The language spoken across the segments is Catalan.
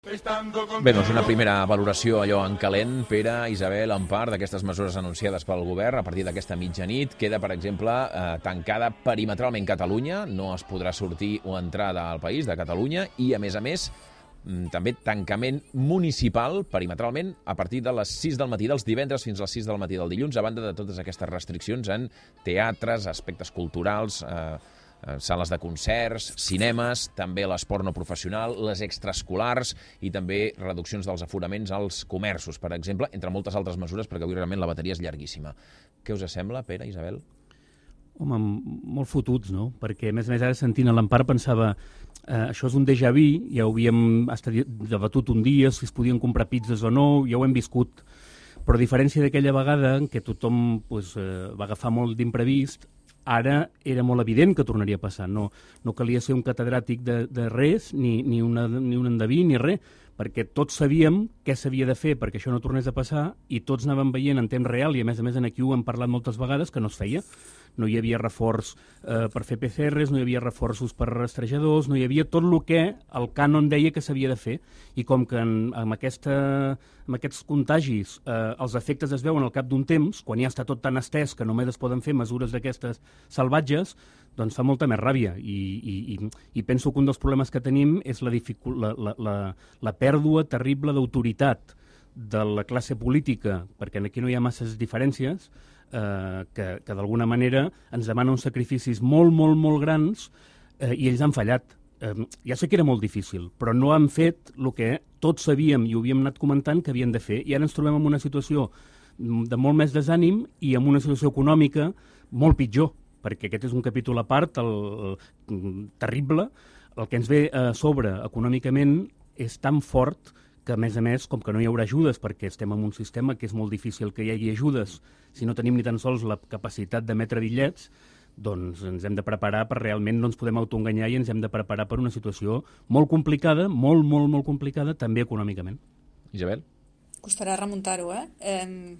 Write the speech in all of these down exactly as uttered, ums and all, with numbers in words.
Bé, doncs una primera valoració allò en calent, Pere, Isabel, Empar, d'aquestes mesures anunciades pel govern a partir d'aquesta mitjanit. Queda, per exemple, eh, tancada perimetralment Catalunya, no es podrà sortir o entrar del país, de Catalunya, i, a més a més, també tancament municipal, perimetralment, a partir de les sis del matí dels divendres fins a les sis del matí del dilluns, a banda de totes aquestes restriccions en teatres, aspectes culturals, eh, sales de concerts, cinemes, també l'esport no professional, les extraescolars i també reduccions dels aforaments als comerços, per exemple, entre moltes altres mesures, perquè avui realment la bateria és llarguíssima. Què us sembla, Pere, Isabel? Home, molt fotuts, no? Perquè, a més a més, ara sentint a l'Empar pensava eh, això és un déjà vu, ja ho havíem debatut un dia, si es podien comprar pizzas o no, ja ho hem viscut. Però a diferència d'aquella vegada en què tothom pues, eh, va agafar molt d'imprevist, ara era molt evident que tornaria a passar. No, no calia ser un catedràtic de, de res, ni, ni, una, ni un endeví, ni res, perquè tots sabíem què s'havia de fer perquè això no tornés a passar i tots anàvem veient en temps real, i a més a més en aquí ho hem parlat moltes vegades, que no es feia. No hi havia reforç eh, per fer P C Rs, no hi havia reforços per rastrejadors, no hi havia tot el que el cànon deia que s'havia de fer. I com que en, amb, aquesta, amb aquests contagis eh, els efectes es veuen al cap d'un temps, quan ja està tot tan estès que només es poden fer mesures d'aquestes salvatges, doncs fa molta més ràbia. I, i, i, i penso que un dels problemes que tenim és la, dificul... la, la, la, la pèrdua terrible d'autoritat de la classe política, perquè aquí no hi ha masses diferències, eh, que, que d'alguna manera ens demana uns sacrificis molt, molt, molt grans eh, i ells han fallat. Eh, ja sé que era molt difícil, però no han fet el que tots sabíem i ho havíem anat comentant que havien de fer. I ara ens trobem en una situació de molt més desànim i en una situació econòmica molt pitjor, perquè aquest és un capítol a part, el, el terrible. El que ens ve a sobre econòmicament és tan fort que, a més a més, com que no hi haurà ajudes, perquè estem en un sistema que és molt difícil que hi hagi ajudes, si no tenim ni tan sols la capacitat d'emetre bitllets, doncs ens hem de preparar per realment no ens podem autoenganyar i ens hem de preparar per una situació molt complicada, molt, molt, molt complicada, també econòmicament. Isabel? Costarà remuntar-ho, eh? eh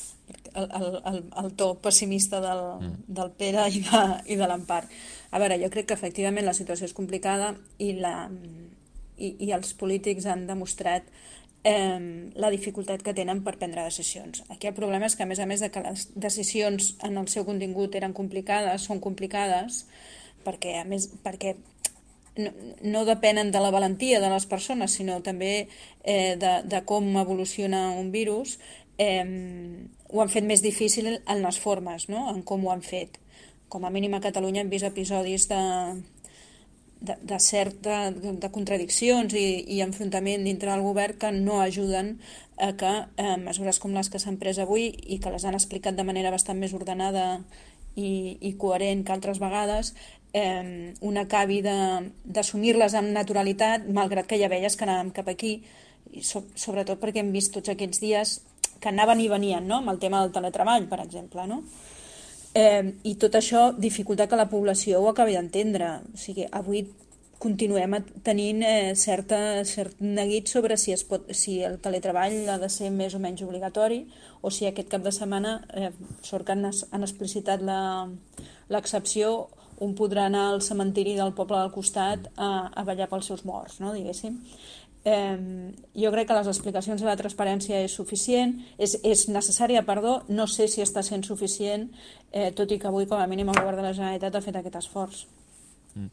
el, el, el, el to pessimista del, mm. del Pere i de, i de l'Empar. A veure, jo crec que efectivament la situació és complicada i la... I, i els polítics han demostrat eh, la dificultat que tenen per prendre decisions. Aquí el problema és que, a més a més de que les decisions en el seu contingut eren complicades, són complicades, perquè, a més, perquè no, no depenen de la valentia de les persones, sinó també eh, de, de com evoluciona un virus, eh, ho han fet més difícil en les formes, no? En com ho han fet. Com a mínim a Catalunya hem vist episodis de... de, de certa de, de contradiccions i, i enfrontament dintre del govern que no ajuden a que eh, mesures com les que s'han pres avui i que les han explicat de manera bastant més ordenada i, i coherent que altres vegades, eh, un acabi d'assumir-les amb naturalitat, malgrat que ja veies que anàvem cap aquí, i so, sobretot perquè hem vist tots aquests dies que anaven i venien, no? Amb el tema del teletreball, per exemple, no? Eh, I tot això dificulta que la població ho acabi d'entendre. O sigui, avui continuem tenint eh, certa, cert neguit sobre si, es pot, si el teletreball ha de ser més o menys obligatori o si aquest cap de setmana, eh, sort que han, han explicitat l'excepció, un podrà anar al cementiri del poble del costat a, a ballar pels seus morts, no, diguéssim. Eh, jo crec que les explicacions de la transparència és suficient, és, és necessària, perdó, no sé si està sent suficient, eh, tot i que avui com a mínim el govern de la Generalitat ha fet aquest esforç. Mm.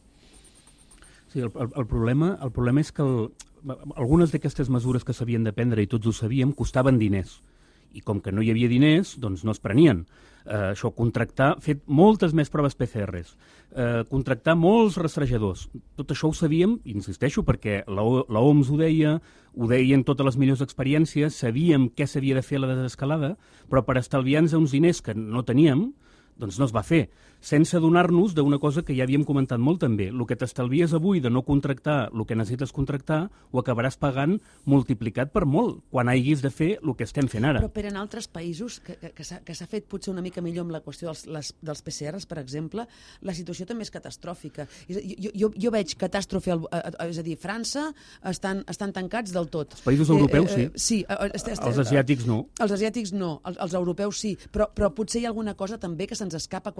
Sí, el, el, el, problema, el problema és que el, algunes d'aquestes mesures que s'havien de prendre, i tots ho sabíem, costaven diners. I com que no hi havia diners, doncs no es prenien. Eh, això, contractar, fet moltes més proves P C Rs, eh, contractar molts rastrejadors. Tot això ho sabíem, insisteixo, perquè la, la O M S ho deia, ho deien totes les millors experiències, sabíem què s'havia de fer a la desescalada, però per estalviar-nos uns diners que no teníem, doncs no es va fer, sense adonar-nos d'una cosa que ja havíem comentat molt també. El que t'estalvies avui de no contractar el que necessites contractar, ho acabaràs pagant multiplicat per molt, quan hagis de fer el que estem fent ara. Però per en altres països, que, que, que s'ha fet potser una mica millor amb la qüestió dels, les, dels P C Rs, per exemple, la situació també és catastròfica. Jo, jo, jo veig catàstrofe, al, és a dir, França estan, estan tancats del tot. Els països europeus, eh, eh, sí. Sí. Est, est, els asiàtics no. Els asiàtics no, els, els europeus sí, però, però potser hi ha alguna cosa també que se'ns escapa, qüestions de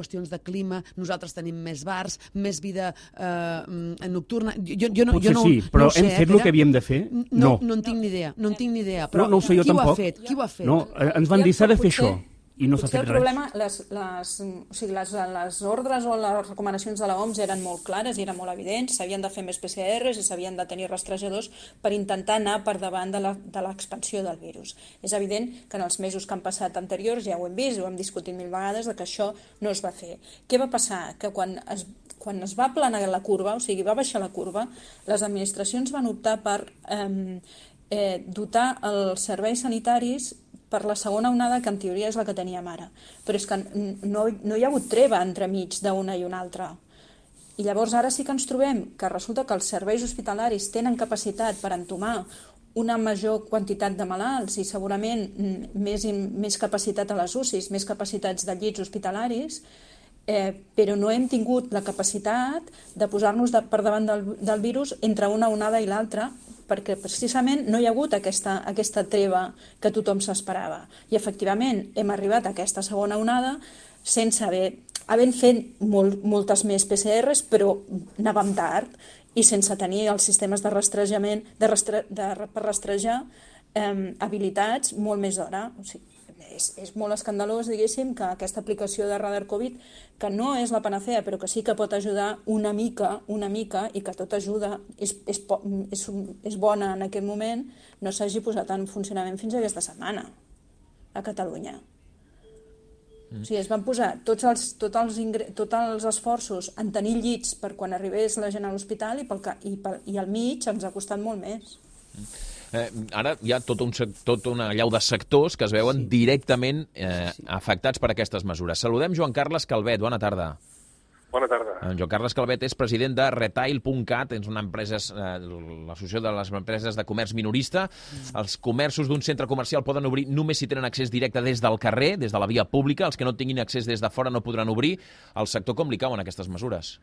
clima, nosaltres tenim més bars, més vida eh, nocturna. Jo, jo no, Potser jo no, sí, però no ho sé, hem fet eh, el que havíem de fer? No, No. no en tinc ni idea, no en tinc ni idea. Però No, no ho sé jo qui tampoc. Ho ha fet? Qui ho ha fet? No, eh, ens van dir s'ha de fer això. I no s'ha Potser fet el res. problema, les, les, o sigui, les, les ordres o les recomanacions de l'O M S eren molt clares i eren molt evidents, s'havien de fer més P C Rs i s'havien de tenir rastrejadors per intentar anar per davant de la, de l'expansió del virus. És evident que en els mesos que han passat anteriors ja ho hem vist, ho hem discutit mil vegades, de que això no es va fer. Què va passar? Que quan es, quan es va aplanar la curva, o sigui, va baixar la curva, les administracions van optar per eh, eh, dotar els serveis sanitaris per la segona onada, que en teoria és la que teníem ara. Però és que no, no hi ha hagut treva entremig d'una i una altra. I llavors ara sí que ens trobem que resulta que els serveis hospitalaris tenen capacitat per entomar una major quantitat de malalts i segurament més, més capacitat a les U C Is, més capacitats de llits hospitalaris, eh, però no hem tingut la capacitat de posar-nos de, per davant del, del virus entre una onada i l'altra, perquè precisament no hi ha hagut aquesta, aquesta treva que tothom s'esperava. I efectivament hem arribat a aquesta segona onada sense haver, havent fet molt, moltes més P C Rs, però anàvem tard i sense tenir els sistemes de rastrejament, de rastre, de, per rastrejar eh, habilitats molt més d'hora. O sigui, és, és molt escandalós, diguéssim, que aquesta aplicació de Radar Covid, que no és la panacea, però que sí que pot ajudar una mica, una mica, i que tot ajuda, és, és, és, és bona en aquest moment, no s'hagi posat en funcionament fins aquesta setmana a Catalunya. Mm. O sigui, es van posar tots els, tots, els ingre... tots els esforços en tenir llits per quan arribés la gent a l'hospital i, pel ca... I, pel... i al mig ens ha costat molt més. Mm. Eh, ara hi ha tot un, tot una allau de sectors que es veuen sí. directament eh, sí. afectats per aquestes mesures. Saludem Joan Carles Calvet, bona tarda. Bona tarda. En Joan Carles Calvet és president de Retail punt cat, és una empresa, eh, l'associació de les empreses de comerç minorista. Mm. Els comerços d'un centre comercial poden obrir només si tenen accés directe des del carrer, des de la via pública. Els que no tinguin accés des de fora no podran obrir. Al sector com li cauen aquestes mesures?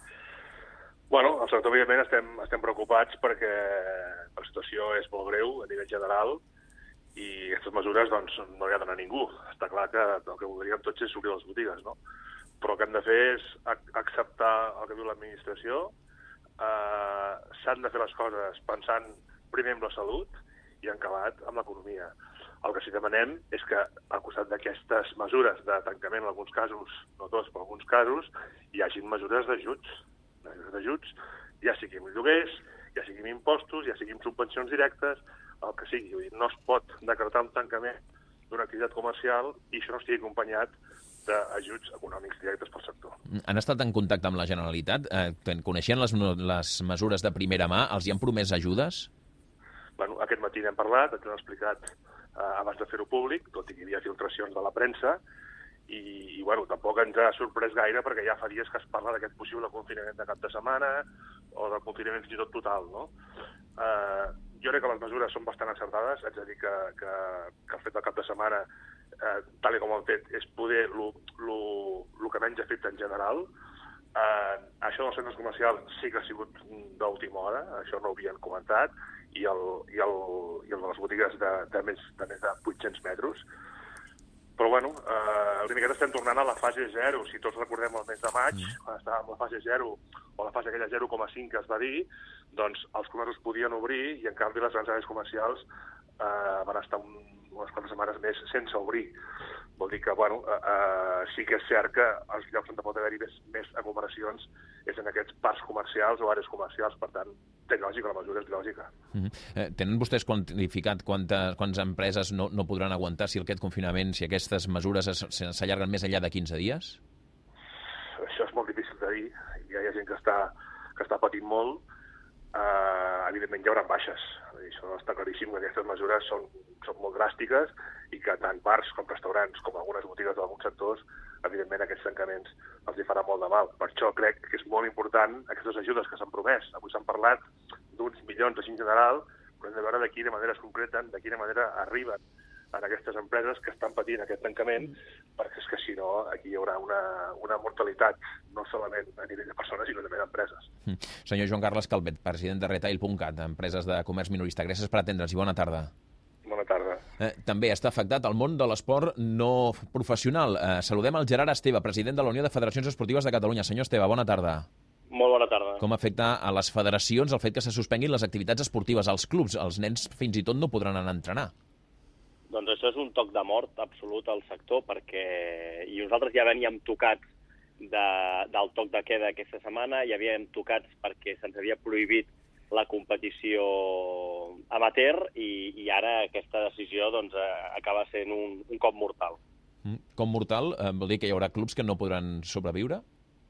Bueno, al sector, evidentment, estem, estem preocupats perquè la situació és molt greu a nivell general i aquestes mesures doncs, no li agraden a ningú. Està clar que el que voldríem tots és obrir les botigues, no? Però el que hem de fer és acceptar el que diu l'administració. Eh, s'han de fer les coses pensant primer en la salut i en acabat amb l'economia. El que sí que demanem és que al costat d'aquestes mesures de tancament, en alguns casos, no tots, però en alguns casos, hi hagin mesures d'ajuts. d'ajuts, ja sigui amb lloguers, ja sigui amb impostos, ja sigui amb subvencions directes, el que sigui. Vull dir, no es pot decretar un tancament d'una activitat comercial i això no estigui acompanyat d'ajuts econòmics directes pel sector. Han estat en contacte amb la Generalitat? Eh, coneixent les, les mesures de primera mà, els hi han promès ajudes? Bueno, aquest matí n'hem parlat, ens han explicat eh, abans de fer-ho públic, tot i que hi havia filtracions de la premsa, i, i bueno, tampoc ens ha sorprès gaire perquè ja fa dies que es parla d'aquest possible confinament de cap de setmana o del confinament fins i tot total, no? Eh, jo crec que les mesures són bastant encertades, haig de dir que, que, que el fet del cap de setmana, eh, tal com ho han fet, és poder el que menys ha fet en general. Eh, això dels centres comercials sí que ha sigut d'última hora, això no ho havien comentat, i el, i el, i el de les botigues de, de, més, de més de vuit-cents metres. Però, bueno, eh, una miqueta estem tornant a la fase zero. Si tots recordem el mes de maig, quan estàvem a la fase zero, o la fase aquella zero coma cinc que es va dir, doncs els comerços podien obrir i, en canvi, les grans àrees comercials eh, van estar un, unes quantes setmanes més sense obrir. Vol dir que, bueno, eh, eh, sí que és cert que els llocs on pot haver-hi més, més aglomeracions és en aquests parcs comercials o àrees comercials. Per tant, té lògica, la mesura és lògica. Mm-hmm. eh, tenen vostès quantificat quantes, quantes empreses no, no podran aguantar si aquest confinament, si aquestes mesures s'allarguen més enllà de quinze dies? Això és molt difícil de dir. Ja hi ha gent que està, que està patint molt. Uh, evidentment hi haurà baixes. Això està claríssim, que aquestes mesures són, són molt dràstiques i que tant bars com restaurants com algunes botigues d'alguns sectors, evidentment aquests tancaments els hi farà molt de mal. Per això crec que és molt important aquestes ajudes que s'han promès. Avui s'han parlat d'uns milions així en general, però hem de veure de quina manera es concreten, de quina manera arriben en aquestes empreses que estan patint aquest tancament, perquè és que si no aquí hi haurà una, una mortalitat, no solament a nivell de persones, sinó també d'empreses. Mm. Senyor Joan Carles Calvet, president de Retail punt cat, empreses de comerç minorista. Gràcies per atendre'ns i bona tarda. Bona tarda. tarda. Eh, també està afectat el món de l'esport no professional. Eh, saludem el Gerard Esteve, president de la Unió de Federacions Esportives de Catalunya. Senyor Esteve, bona tarda. Molt bona tarda. Com afecta a les federacions el fet que se suspenguin les activitats esportives als clubs? Els nens fins i tot no podran anar a entrenar. Doncs això és un toc de mort absolut al sector, perquè i nosaltres ja veníem tocats de, del toc de queda aquesta setmana, ja havíem tocats perquè se'ns havia prohibit la competició amateur i, i ara aquesta decisió doncs, acaba sent un, un cop mortal. Com mortal eh, vol dir que hi haurà clubs que no podran sobreviure?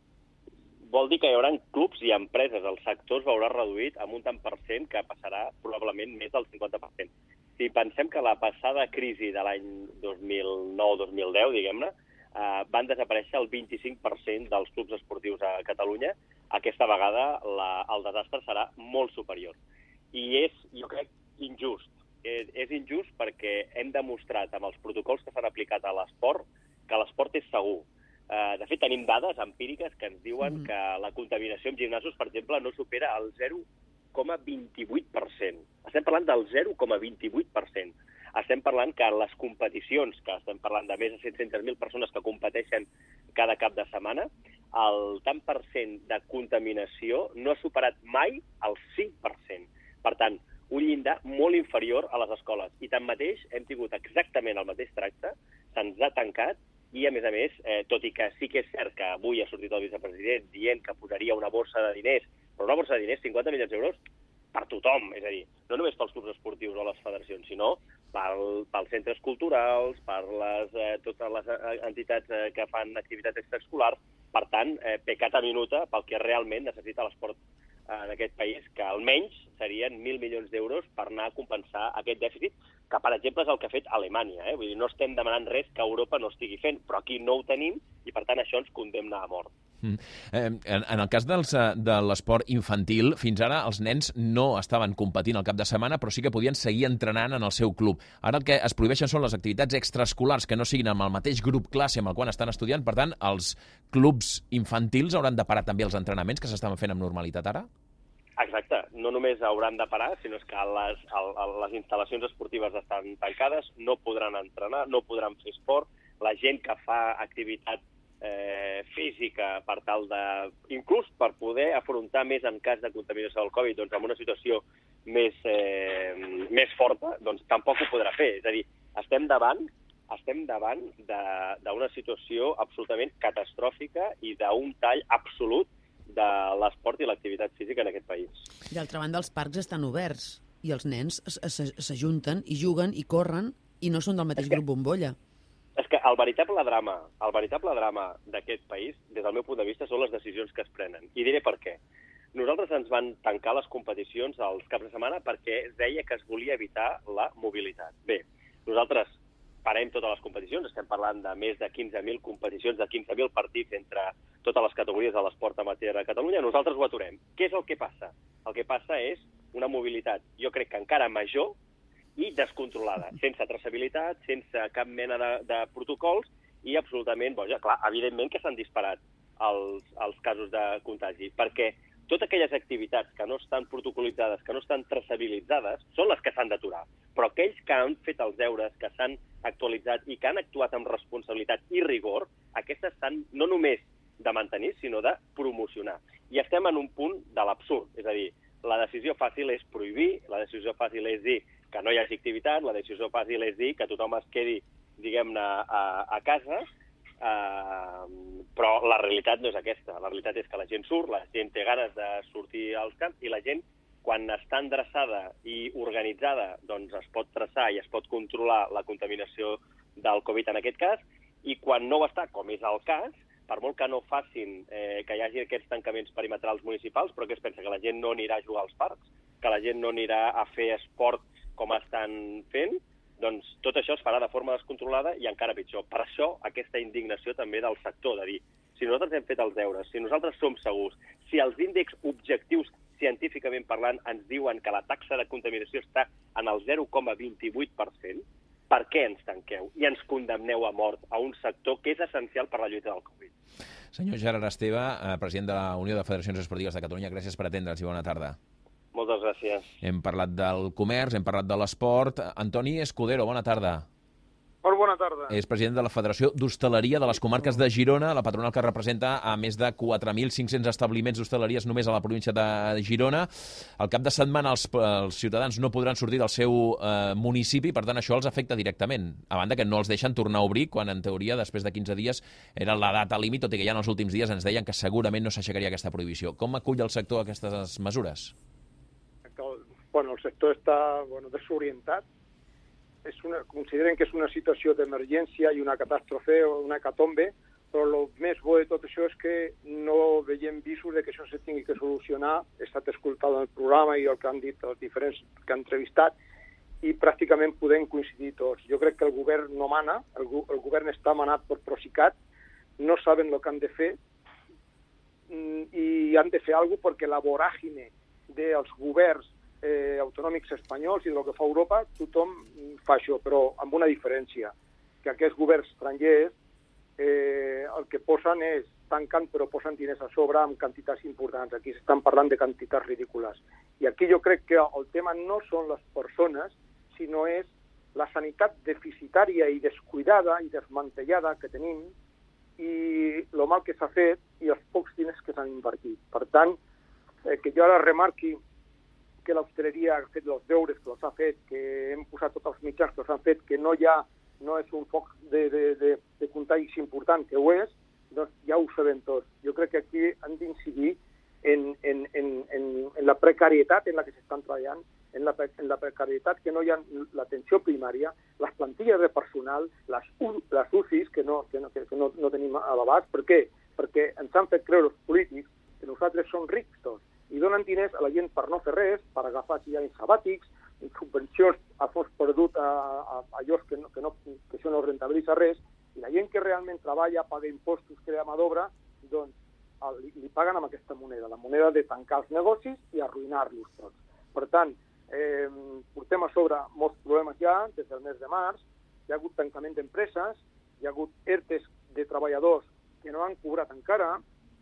Vol dir que hi haurà clubs i empreses. El sector es veurà reduït amb un tant per cent que passarà probablement més del cinquanta per cent. Si pensem que la passada crisi de l'any dos mil nou dos mil deu, diguem-ne, eh, van desaparèixer el vint-i-cinc per cent dels clubs esportius a Catalunya, aquesta vegada la, el desastre serà molt superior. I és, jo crec, injust. És, és injust perquè hem demostrat amb els protocols que s'han aplicat a l'esport que l'esport és segur. Uh, de fet, tenim dades empíriques que ens diuen mm. que la contaminació en gimnasos, per exemple, no supera el zero coma vint-i-vuit per cent. Estem parlant del zero coma vint-i-vuit per cent. Estem parlant que les competicions, que estem parlant de més de set-centes mil persones que competeixen cada cap de setmana, el tant per cent de contaminació no ha superat mai el cinc per cent. Per tant, un llindar molt inferior a les escoles. I tanmateix hem tingut exactament el mateix tracte, se'ns ha tancat, i, a més a més, eh, tot i que sí que és cert que avui ha sortit el vicepresident dient que posaria una borsa de diners, però una borsa de diners, cinquanta milions d'euros, per tothom, és a dir, no només pels clubs esportius o les federacions, sinó pel, pels centres culturals, per les, eh, totes les entitats eh, que fan activitats extraescolars, per tant, eh, pecata minuta pel que realment necessita l'esport en aquest país, que almenys serien mil milions d'euros per anar a compensar aquest dèficit, que, per exemple, és el que ha fet Alemanya. Eh? Vull dir, no estem demanant res que Europa no estigui fent, però aquí no ho tenim i, per tant, això ens condemna a mort. Mm. Eh, en, en el cas dels, de l'esport infantil, fins ara els nens no estaven competint el cap de setmana, però sí que podien seguir entrenant en el seu club. Ara el que es prohibeixen són les activitats extraescolars que no siguin amb el mateix grup classe amb el qual estan estudiant. Per tant, els clubs infantils hauran de parar també els entrenaments que s'estaven fent amb normalitat ara? Exacte. No només hauran de parar, sinó que les, el, les instal·lacions esportives estan tancades, no podran entrenar, no podran fer esport. La gent que fa activitat eh, física per tal de... inclús per poder afrontar més en cas de contaminació del Covid, doncs amb una situació més, eh, més forta, doncs tampoc ho podrà fer. És a dir, estem davant estem davant d'una situació absolutament catastròfica i d'un tall absolut de l'esport i l'activitat física en aquest país. D'altra banda, els parcs estan oberts i els nens s'ajunten i juguen i corren i no són del mateix grup bombolla. És que el veritable drama, el veritable drama d'aquest país, des del meu punt de vista, són les decisions que es prenen. I diré per què. Nosaltres ens van tancar les competicions als caps de setmana perquè es deia que es volia evitar la mobilitat. Bé, nosaltres parem totes les competicions, estem parlant de més de quinze mil competicions, de quinze mil partits entre totes les categories de l'esport amateur a Catalunya, nosaltres ho aturem. Què és el que passa? El que passa és una mobilitat, jo crec que encara major i descontrolada, sense traçabilitat, sense cap mena de, de protocols i absolutament, boja, clar, evidentment que s'han disparat els, els casos de contagi, perquè totes aquelles activitats que no estan protocolitzades, que no estan traçabilitzades, són les que s'han d'aturar. Però aquells que han fet els deures, que s'han actualitzat i que han actuat amb responsabilitat i rigor, aquestes s'han no només de mantenir, sinó de promocionar. I estem en un punt de l'absurd. És a dir, la decisió fàcil és prohibir, la decisió fàcil és dir que no hi hagi activitat, la decisió fàcil és dir que tothom es quedi, diguem-ne, a, a casa, Uh, però la realitat no és aquesta. La realitat és que la gent surt, la gent té ganes de sortir als camps i la gent, quan està endreçada i organitzada, doncs es pot traçar i es pot controlar la contaminació del Covid en aquest cas, i quan no ho està, com és el cas, per molt que no facin eh, que hi hagi aquests tancaments perimetrals municipals, però que es pensa que la gent no anirà a jugar als parcs, que la gent no anirà a fer esport com estan fent, doncs tot això es farà de forma descontrolada i encara pitjor. Per això aquesta indignació també del sector, de dir, si nosaltres hem fet els deures, si nosaltres som segurs, si els índexs objectius científicament parlant ens diuen que la taxa de contaminació està en el zero coma vint-i-vuit per cent, per què ens tanqueu i ens condemneu a mort a un sector que és essencial per la lluita del Covid? Senyor Gerard Esteve, president de la Unió de Federacions Esportives de Catalunya, gràcies per atendre'ns i bona tarda. Moltes gràcies. Hem parlat del comerç, hem parlat de l'esport. Antoni Escudero, bona tarda. Molt bona tarda. És president de la Federació d'Hostaleria de les Comarques de Girona, la patronal que representa a més de quatre mil cinc-cents establiments d'hostaleries només a la província de Girona. Al cap de setmana els, els ciutadans no podran sortir del seu eh, municipi, per tant això els afecta directament. A banda que no els deixen tornar a obrir, quan en teoria després de quinze dies era la data límit, tot i que ja en els últims dies ens deien que segurament no s'aixecaria aquesta prohibició. Com acull el sector aquestes mesures? Bueno, el sector està bueno, desorientat. És una, consideren que és una situació d'emergència i una catàstrofe o una hecatombe, però el més bo de tot això és que no veiem visos de que això se tingui que solucionar. He estat escoltant el programa i el que han dit els diferents que han entrevistat i pràcticament podem coincidir tots. Jo crec que el govern no mana, el, el govern està manat per Procicat, no saben el que han de fer i han de fer alguna cosa perquè la voràgine dels governs Eh, autonòmics espanyols i del que fa Europa, tothom fa això, però amb una diferència, que aquests governs estrangers eh, el que posen és, tanquen però posen diners a sobre amb quantitats importants. Aquí s'estan parlant de quantitats ridícules. I aquí jo crec que el tema no són les persones, sinó és la sanitat deficitària i descuidada i desmantellada que tenim i el mal que s'ha fet i els pocs diners que s'han invertit. Per tant, eh, que jo ara remarqui que l'hostaleria ha fet els deures que els ha fet, que hem posat tots els mitjans que els han fet, que no hi ha, no és un foc de, de, de, de contagis important, que ho és, doncs ja ho sabem tots. Jo crec que aquí han d'incidir en, en, en, en, en la precarietat en la que s'estan treballant, en la, en la precarietat que no hi ha l'atenció primària, les plantilles de personal, les, les U C Is que no, que no, que no, no tenim a l'abast. Per què? Perquè ens han fet creure els polítics que nosaltres som rics tots i donen diners a la gent per no fer res, per agafar anys sabàtics, subvencions a fons perdut a, a, a llocs que, no, que, no, que això no rentabilitza res, i la gent que realment treballa, paga impostos, crea mà d'obra, doncs el, li, li paguen amb aquesta moneda, la moneda de tancar els negocis i arruïnar-los tots. Per tant, eh, portem a sobre molts problemes ja, des del mes de març, hi ha hagut tancament d'empreses, hi ha hagut E R Tes de treballadors que no han cobrat encara,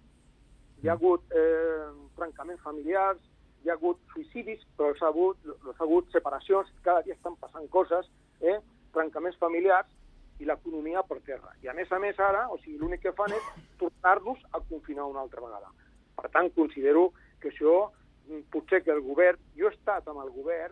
hi ha hagut eh, trencaments familiars, hi ha hagut suïcidis, però hi ha hagut, hi ha hagut separacions, cada dia estan passant coses, eh, trencaments familiars i l'economia per terra. I a més a més ara, o sigui, l'únic que fan és tornar-nos a confinar una altra vegada. Per tant, considero que això, potser que el govern, jo he estat amb el govern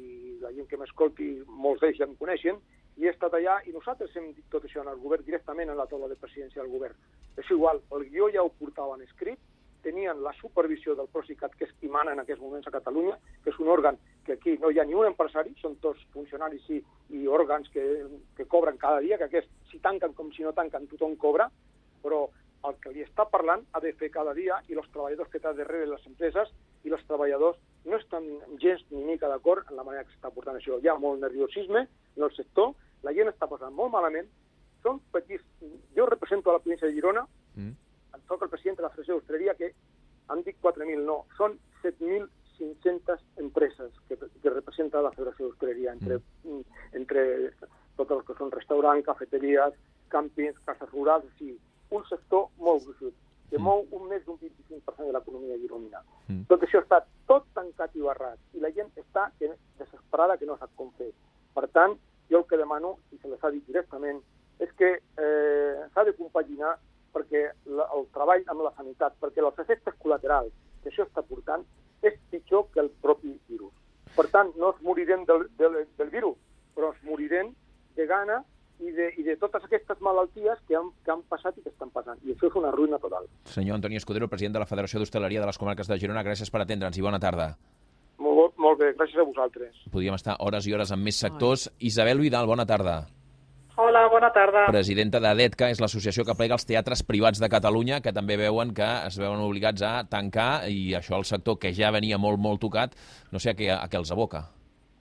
i la gent que m'escolti, molts d'ells ja em coneixen, i he estat allà i nosaltres hem dit tot això en el govern directament en la taula de presidència del govern. És igual, el guió ja ho portaven escrit, tenien la supervisió del Procicat, que és qui mana en aquests moments a Catalunya, que és un òrgan que aquí no hi ha ni un empresari, són tots funcionaris i, i òrgans que, que cobren cada dia, que aquests, si tanquen com si no tanquen, tothom cobra, però el que li està parlant ha de fer cada dia i els treballadors que té darrere les empreses i els treballadors no estan gens ni mica d'acord en la manera que s'està portant això. Hi ha molt nerviosisme en el sector, la gent està passant molt malament, són petits... Jo represento a la província de Girona, mm. soc el president de la Federació d'Hostaleria, que han dit quatre mil, no, són set mil cinc-centes empreses que, que representa la Federació d'Hostaleria, entre, mm. entre tots els que són restaurants, cafeteries, càmpings, cases rurals, o sigui, un sector molt gruixut, que mou un més d'un vint-i-cinc per cent de l'economia gironina. Mm. Tot això està tot tancat i barrat, i la gent està desesperada que no sap com fer. Per tant, jo el que demano, i se les ha dit directament, és que eh, s'ha de compaginar perquè la, el treball amb la sanitat, perquè els efectes col·laterals que això està portant és pitjor que el propi virus. Per tant, no es morirem del, del, del virus, però es morirem de gana i de, i de totes aquestes malalties que han, que han passat i que estan passant. I això és una ruïna total. Senyor Antoni Escudero, president de la Federació d'Hostaleria de les Comarques de Girona, gràcies per atendre'ns i bona tarda. Molt, molt bé, gràcies a vosaltres. Podríem estar hores i hores amb més sectors. Isabel Vidal, bona tarda. Hola, bona tarda. Presidenta d'ADETCA, és l'associació que plega els teatres privats de Catalunya, que també veuen que es veuen obligats a tancar, i això el sector, que ja venia molt, molt tocat, no sé a què, a què els aboca.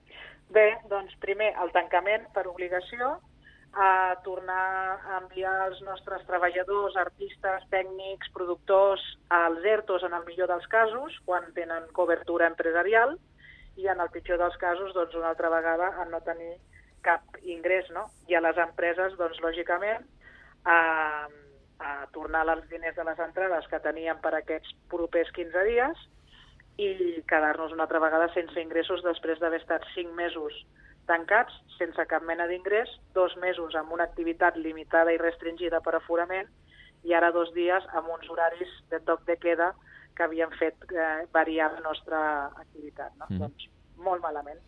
Bé, doncs primer el tancament per obligació, a tornar a enviar els nostres treballadors, artistes, tècnics, productors als ERTOs en el millor dels casos, quan tenen cobertura empresarial, i en el pitjor dels casos, doncs una altra vegada, a no tenir cap ingrés, no? I a les empreses, doncs, lògicament, a, a tornar els diners de les entrades que teníem per aquests propers quinze dies i quedar-nos una altra vegada sense ingressos després d'haver estat cinc mesos tancats, sense cap mena d'ingrés, dos mesos amb una activitat limitada i restringida per aforament, i ara dos dies amb uns horaris de toc de queda que havien fet eh, variar la nostra activitat. No? Mm. Doncs molt malament.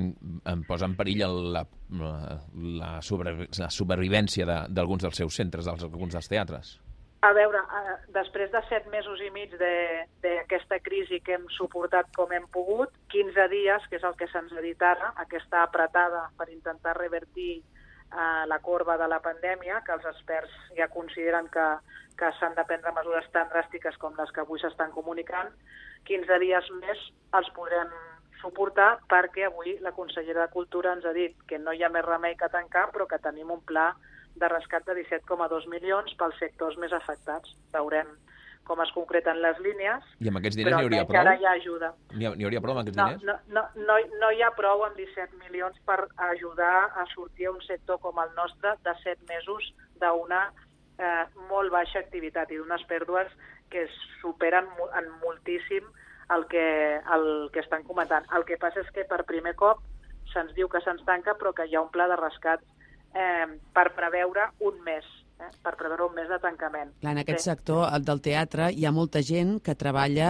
Em posa en perill la, la, la, sobre, la supervivència d'alguns de, dels seus centres, d'alguns dels teatres. A veure, eh, després de set mesos i mig d'aquesta crisi que hem suportat com hem pogut, quinze dies, que és el que se'ns ha dit ara, aquesta apretada per intentar revertir eh, la corba de la pandèmia, que els experts ja consideren que, que s'han de prendre mesures tan dràstiques com les que avui s'estan comunicant, quinze dies més els podrem suportar perquè avui la consellera de Cultura ens ha dit que no hi ha més remei que tancar, però que tenim un pla de rescat de disset coma dos milions pels sectors més afectats. Veurem com es concreten les línies, I amb aquests diners n'hi hauria prou? Però ara hi ha ajuda. N'hi hauria prou amb aquests no, diners? No, no, no, no hi ha prou amb disset milions per ajudar a sortir a un sector com el nostre de set mesos d'una eh, molt baixa activitat i d'unes pèrdues que superen en moltíssim el que, el que estan comentant. El que passa és que per primer cop se'ns diu que se'ns tanca, però que hi ha un pla de rescat eh, per preveure un mes, eh, per preveure un mes de tancament. Clar, en aquest sí. sector, el del teatre, hi ha molta gent que treballa,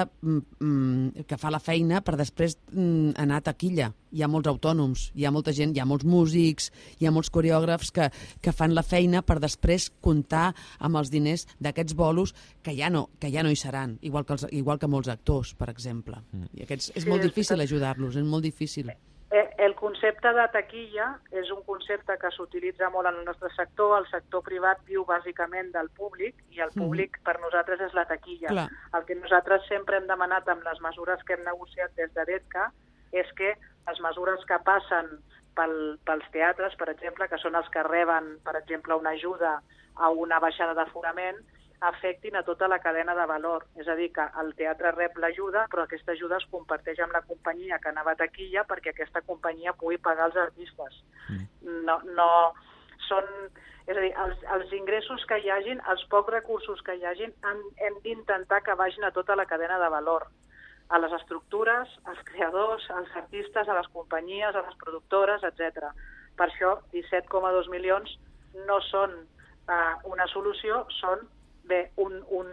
mm, que fa la feina per després mm, anar a taquilla. Hi ha molts autònoms, hi ha molta gent, hi ha molts músics, hi ha molts coreògrafs que, que fan la feina per després comptar amb els diners d'aquests bolos que ja no, que ja no hi seran, igual que, els, igual que molts actors, per exemple. Mm. I aquests, és sí, molt difícil és... ajudar-los, és molt difícil. El concepte de taquilla és un concepte que s'utilitza molt en el nostre sector. El sector privat viu bàsicament del públic i el públic mm. per nosaltres és la taquilla. Clar. El que nosaltres sempre hem demanat amb les mesures que hem negociat des de DETCA és que les mesures que passen pel, pels teatres, per exemple, que són els que reben, per exemple, una ajuda a una baixada d'aforament, afectin a tota la cadena de valor. És a dir, que el teatre rep l'ajuda, però aquesta ajuda es comparteix amb la companyia que anava a taquilla perquè aquesta companyia pugui pagar els artistes. Mm. No, no són... És a dir, els, els ingressos que hi hagin, els pocs recursos que hi hagin, han, hem d'intentar que vagin a tota la cadena de valor. A les estructures, als creadors, als artistes, a les companyies, a les productores, etcètera. Per això, disset coma dos milions no són eh, una solució, són bé, un, un,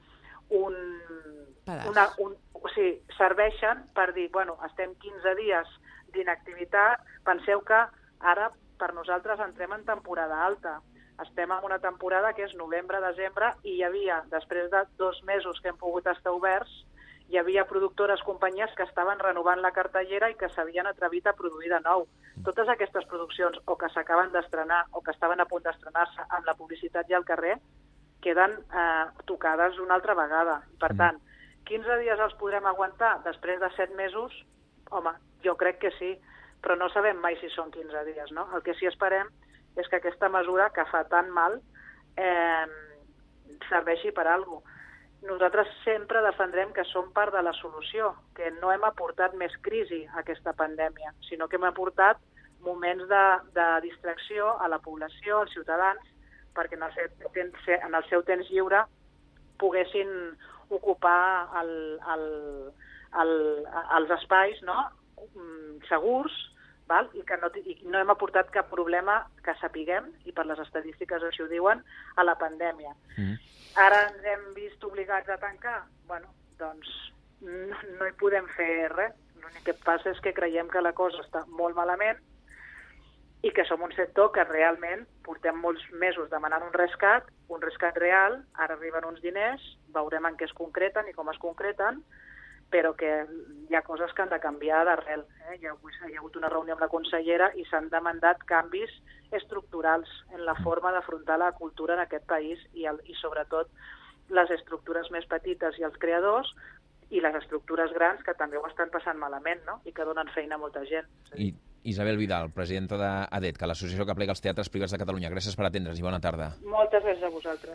un, una, un, o sigui, serveixen per dir, bueno, estem quinze dies d'inactivitat, penseu que ara per nosaltres entrem en temporada alta. Estem en una temporada que és novembre-desembre i hi havia, després de dos mesos que hem pogut estar oberts, hi havia productores, companyies que estaven renovant la cartellera i que s'havien atrevit a produir de nou. Totes aquestes produccions o que s'acaben d'estrenar o que estaven a punt d'estrenar-se amb la publicitat i al carrer queden eh, tocades una altra vegada. Per tant, quinze dies els podrem aguantar després de set mesos? Home, jo crec que sí, però no sabem mai si són quinze dies, no? El que sí esperem és que aquesta mesura, que fa tan mal, eh, serveixi per a alguna cosa. Nosaltres sempre defendrem que som part de la solució, que no hem aportat més crisi a aquesta pandèmia, sinó que hem aportat moments de, de distracció a la població, als ciutadans, perquè en el seu temps, en el seu temps lliure poguessin ocupar el, el, el, els espais, no? segurs, val? I que no, i no hem aportat cap problema que sapiguem, i per les estadístiques així ho diuen, a la pandèmia. Mm. Ara ens hem vist obligats a tancar? Bueno, doncs no, no hi podem fer res. L'únic que passa és que creiem que la cosa està molt malament i que som un sector que realment portem molts mesos demanant un rescat, un rescat real, ara arriben uns diners, veurem en què es concreten i com es concreten, però que hi ha coses que han de canviar d'arrel. Eh? Hi, ha, hi ha hagut una reunió amb la consellera i s'han demandat canvis estructurals en la forma d'afrontar la cultura en aquest país i, el, i sobretot les estructures més petites i els creadors i les estructures grans que també ho estan passant malament, no? I que donen feina a molta gent. I Isabel Vidal, presidenta d'ADETCA, l'associació que aplega els teatres privats de Catalunya. Gràcies per atendre's i bona tarda. Moltes gràcies a vosaltres.